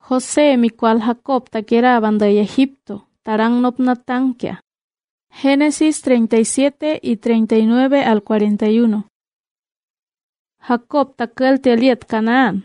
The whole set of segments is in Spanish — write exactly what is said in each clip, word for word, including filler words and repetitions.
José mi cual Jacob taqueraban de Egipto, tarang nopnatankia. Génesis treinta y siete y treinta y nueve al cuarenta y uno. Jacob takel teliet Canaán.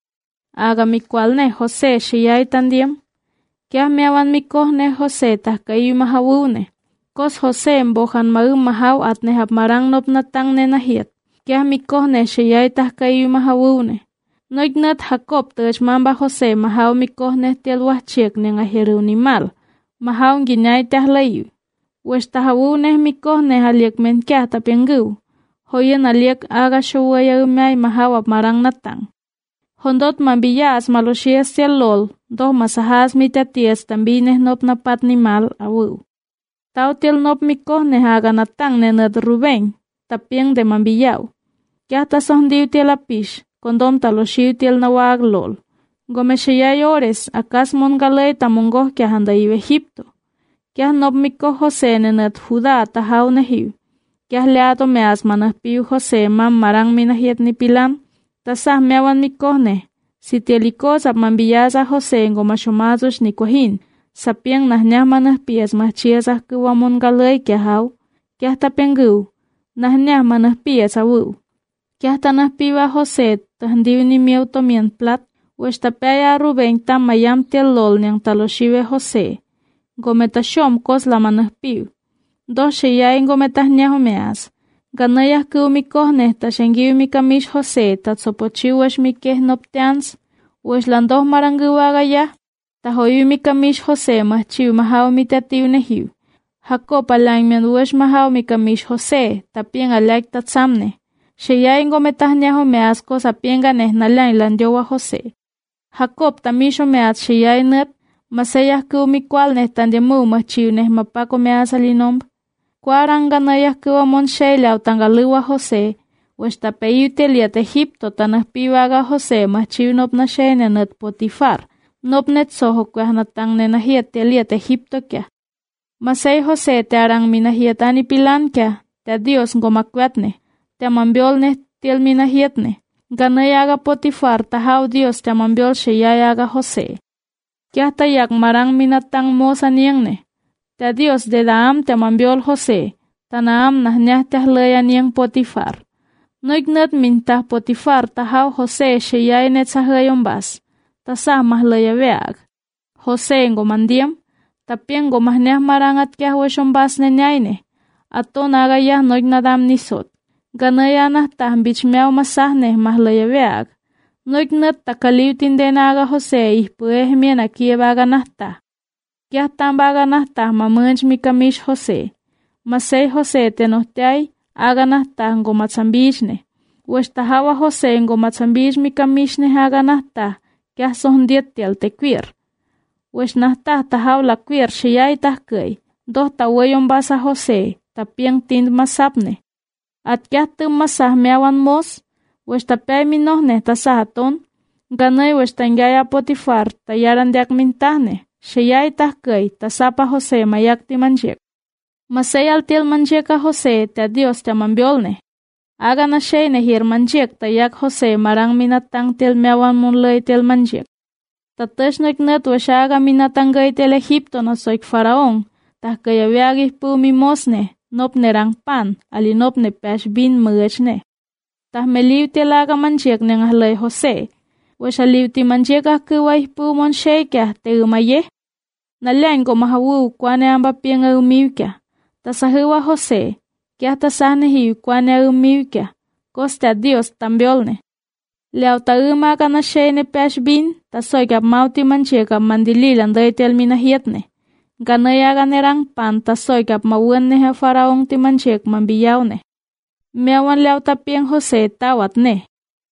Aga mi cual ne José shiyay tandiem. Kia miawan mi kohne José tahkayu mahawune. Kos José mbohan mau mahaw at nehab marang nopnatang nenahiet. Kia mi kohne shiyay tahkayu mahawune. Noignat Jacob tej mamba José mahaw mi kohne tielwah chiek nengahiru ni mal. Mahaw nginay tahlayu. Wes tahawune mi kohne haliek men kia tapiengu. Hoyen aliek aga showaya umay mahaw ap marang natang. Hondot mambiyas maloshias tiel lol. Dos masahas mi taties tambines nop napat ni mal awu. Tau tiel nop mi kohne haga natang nenet Rubén. Tapieng de mambiyaw. Kia ta sondiu tiel apish. Kondom taloshiu tiel nawag lol. Gome sheyay ores akas mon galay tamongoh kia handa iu Egipto. Kia nop mi koh José nenet Judá tahaw nehiu. Kia leato meas manah piu José mam marang minahiet ni pilam. Tasah meawan mi kohne. Si tielikos ap mambiyas a José ngoma shomazosh ni kohin. Sapieng nah nyah manah pias mah chias ah kuwamon galay kia haw. Kia tapengu. Nah nyah manah pias awu. Kia tanah piwa José tahandiw ni miaw tomian plat. Wes tapaya Rubén tam mayam tiel lol nyang taloshiwe José. Gometa shom kos la manah piw. Dos sheyay ngometa nyah meas. Ganayah ku mi kohne ta shengiw mi kamish José ta tsopochiw wesh mi keh nopteans. Wesh landoh maranguwaga ya. Ta hoyu mi kamish José mahchiw mahaw mi tatiw nehiw. Jacob alang mian wesh mahaw mi kamish José ta pien alag ta tsamne. Sheyay ngometah nyaho meas ko sa pienga neh nalang landyowa José. Jacob tamisho meas sheyay net. Masayah ku mi kwal neh tandyamu mahchiw neh mapako meas alinomb. Kuarang ganayah kuwa mon sheylaw tangaluwa José. Wesh tapeyu teliat Egipto tanah piwaga José mahchiw nop na sheyne net Potifar. Nop net soho kuah natang nenahiet teliat Egipto kia. Masay José te arang minahietani pilan kia. Te Dios ngomakwatne. Te mambiol neh tiel minahietne. Ganayaga Potifar tahaw Dios te mambiol sheyayaga José. Kia tayak marang minatang mosa niyangne. Te Dios de daam te mambiol José. Tanaam nah nyah te hlaya niyang Potifar. Noignet mintah Potifar tahaw José sheyay net sahayombas. Tasah mahlaya weag. José ngomandiam. Tapien ngomah nyah marangat kia weshombas nenyayne. Ato nagayah noignadam nisot. Ganayanah tah bichmeaw masahne mahlaya weag. Noignet takaliw tindenaga José ihpueh mien akiebaga nahta. Kia tambaga nahta mamanch mi kamish José. Masay José tenohteay aga nahta ngomatsambichne. Wesh tahawa José ngomatsambich mi kamishne haga nahta. Kia sohndiet tiel tequir. Wesh nahta tahaw la quir sheyay tahkay. Doh tawayon basa José tapieng tind masapne. At kia tum masah meawan mos, wesh tapay minohne tasahaton, ganay wesh tangaya Potifar tayaran diak mintahne, sheyay tahkay tasapa José mayak ti manjek. Masay altil manjek a José te Dios te mambiolne. Aga na shey nehir manjek tayak José marang minatang til meawan munlay til manjek. Tatesh neknet wesh aga minatangay til Egipto na soik faraon, tahkay awiagih pu mimosne. Nop nerang pan, ali nop ne pesh bin mugachne. Tah meliw ti laga manjek neng ahlay José. Wesh aliw ti manjek ah kuway pu mon shay kia te umaye. Nalang ko mahawu kwane amba pieng umiw kia. Tasahuwa José. Kia tasahne hiw kwane umiw kia. Kosta Dios tambiolne. Leaw ta umaga na shay ne pesh bin. Tasoy kap mauti manjek ap mandililan day tel minahietne. Ganayaga nerang pan tasoy kap mawen ne faraong ti manjek mambiyaw ne. Meawan leaw tapieng José tawat ne.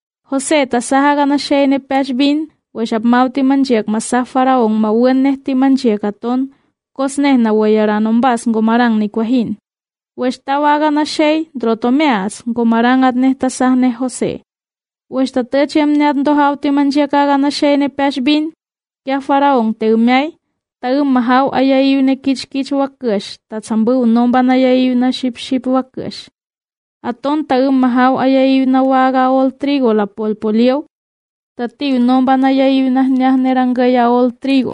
José tasahaga na shay ne pesh bin, wesh ap mau ti manjek masah faraong mawen ne ti manjek aton, kos ne na wayaranon bas ngomarang ni kwahin. Wesh tawaga na shay drotomeas ngomarang at ne tasah ne José. Wesh tatechem ne at dohaw ti manjek aga na shay ne pesh bin, kia faraong te umyay, taum mahaw ayayu ne kich-kich wakush, tatsambu nomba na ayayu na ship-ship wakush. Aton taum mahaw ayayu na waga ol trigo la polpolio. tatiu nombana yayu nas nerangaya ol trigo.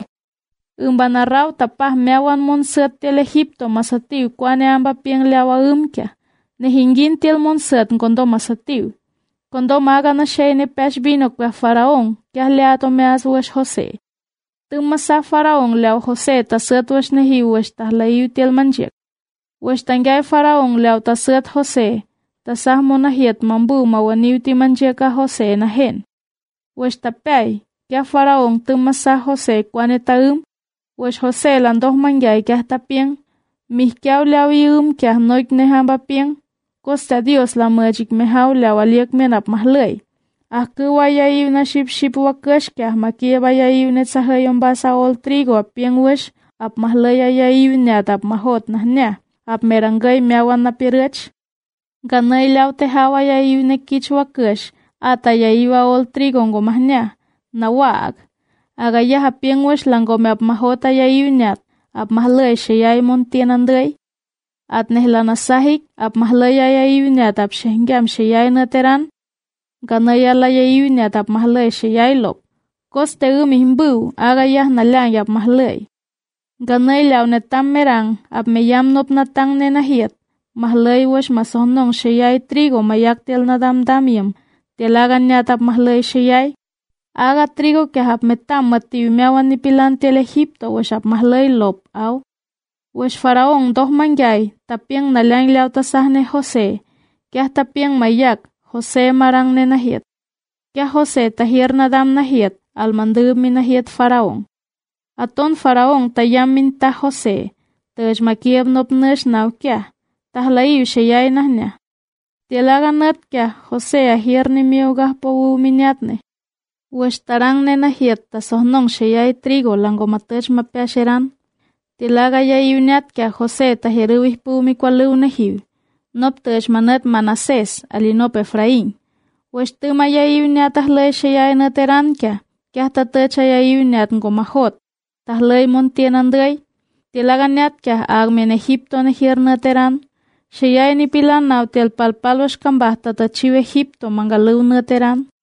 Umbana raw tapah meawan monsat tel Egipto masatiu kwane amba pieng leawa umkia. Nehingin tel monsat kondo masatiu. Kondo maga na shene pesh vino kwa faraón, kia leato meas wesh Jose. Tumasa faraón leaw Jose tasat wesh nehi wesh tahlayu tel manjek. Wesh tangay faraón leaw tasat Jose, tasah monahiet mambu mawaniu ti manjeka Jose na hen. Wesh tapay, kia faraón tumasa Jose kwane taum, wesh Jose landoh mangay kia tapien, mihkiaw leaw ium kia noik nehamba pien, Costa Dios la majik mehaw leaw aliak menap mahlay. Ah kuwa yayu na ship ship wakash kia makia ba yayu net sahayon basa ol trigo apien wesh, ap mahlay yayu net ap mahot nah nya, ap merangay meawan na pirach. Ganay leaw te hawa yayu ne kich wakash, ata yayu ol trigo ngo mahnya, na wag. Aga ya apien wesh lango me ap mahota yayu net, ap mahlay shayay montiananday. At nehlana sahik ap mahlaya yayu net ap shenggam shayay nateran. Ganaya la yayu net ap mahlay shayay lop. Koste umihimbu aga yah nalang ap mahlay. Ganay law netam merang ap meyam nop natang nenahiet. Mahlay wesh masonong shayay trigo mayak tel nadam damyam. Telagan net ap mahlay shayay. Aga trigo ke ap metam matiu meawan nipilan tel Egipto wesh ap mahlay lop aw. Wesh faraón dos mangay, tapiang nalang liaw tasahne Jose, kia tapiang mayak, Jose marang nenahiet. Kia Jose tahir nadam nahiet, almandub minahiet faraón. Aton faraón tayam minta Jose, tej makieb nop nesh naw kia, tahlayu shayay nahnya. Tialaga nat kia, Jose ahir ni miugah powu miniatne. Wesh tarang nenahiet tasohnong shayay trigo lango matej mapiasheran. Tilaga yayu net kia Jose tahiruih pumi kwalu nehiu. Nop tej manet Manases, alinop Efraín. Wesh tuma yayu net tahlay shayay nateran kia, kia tatecha yayu net ngomahot. Tahlay montienanday. Tilaga net kia agmen Egipto nehir nateran. Shayay ni pilan naw tel palpalwash kambah tatachiu Egipto mangalu nateran.